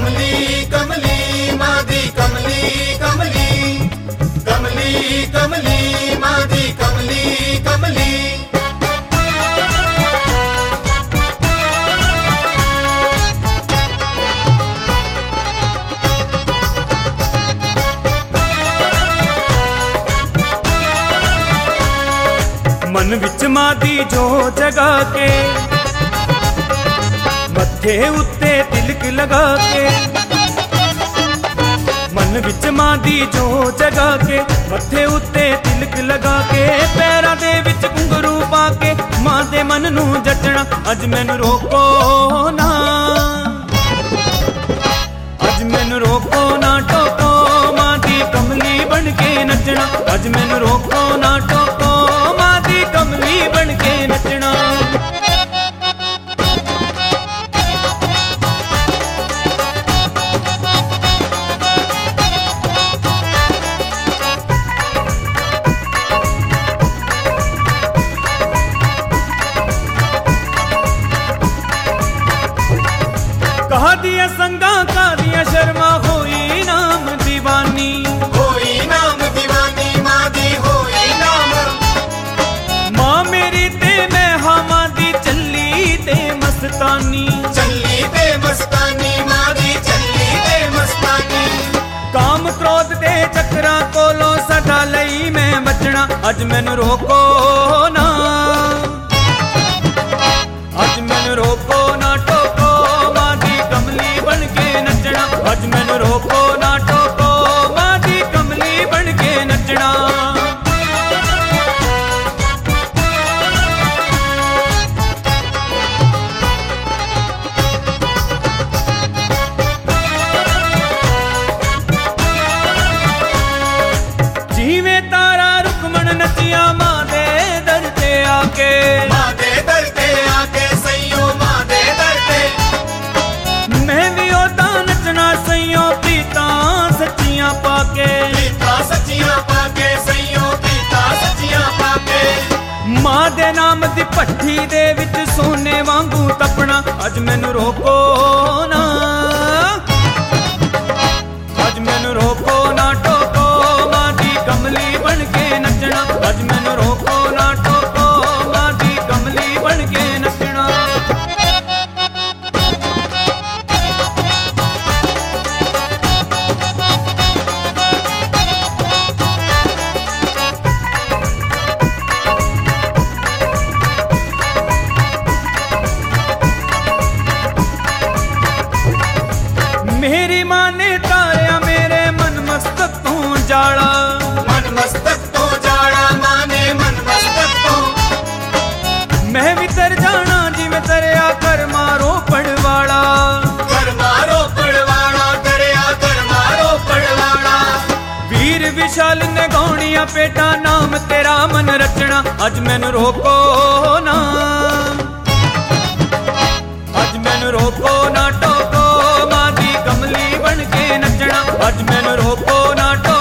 कमली कमली मां दी कमली कमली, कमली कमली मां दी कमली कमली। मन विच मां दी जो जगा के, मत्थे उत्ते तिलक लगा के। मन विच मां दी जो जगा के, मत्थे उत्ते तिलक लगा के। पैरां दे विच घुंघरू पा के मां दे मन नूं जचना। अज मैनू रोको ना, अज मैनू रोको ना टोको, मां दी कमली बन के नचना। अज मैनू रोको ना टोको, मां दी कमली बन के नचना। कहा दिया संगा का दिया शर्मा, होई नाम दीवानी, होई नाम दीवानी मां दी होई नाम। मां मेरी ते मैं हाँ मां दी चली ते मस्तानी, चली ते मस्तानी मां दी चली ते मस्तानी। काम क्रोध दे चक्रां कोलों सदा लई मैं बचना। अज मैनू रोको ना, अज मैनू रोको ना टोको, मां दी कमली बन के नचना। अज मैनू रोको ना टोको, मां दी कमली बन के नचना। जीवे तारा रुकमन नचिया मां दे दर ते आके, मां दे दर ते आके सैयो मां दे दर ते। मैं भी ओदा नचना सैयो प्रीता सच्चियां पाके, प्रीता सच्चियां पाके सैयो प्रीता सच्चियां पाके। मां दे नाम दी भट्ठी दे विच सोने वांगू तपना। अज मैनू रोको ना, अज मैनू रोको ना टोको, मां दी कमली बन के नचना। अज मैनू रोको ना टोको, मां दी कमली बन के नचना। मेरी मां ने तारिया मेरे मन मस्तक तू जाड़ा, मन मस्तक तो जाड़ा मां ने मन मस्तक तो। मैं भी तर जाना जिवें तरया कर मारो पड़वाड़ा, कर मारो पड़वाड़ा करया कर मारो पड़वाड़ा। वीर विशाल ने गौणिया पेटा नाम तेरा मन रचना। अज मैनू रोको ना, अज मैनू रोको ना टोको, मां दी कमली बन के नचना। अज मैनू रोको ना टोको।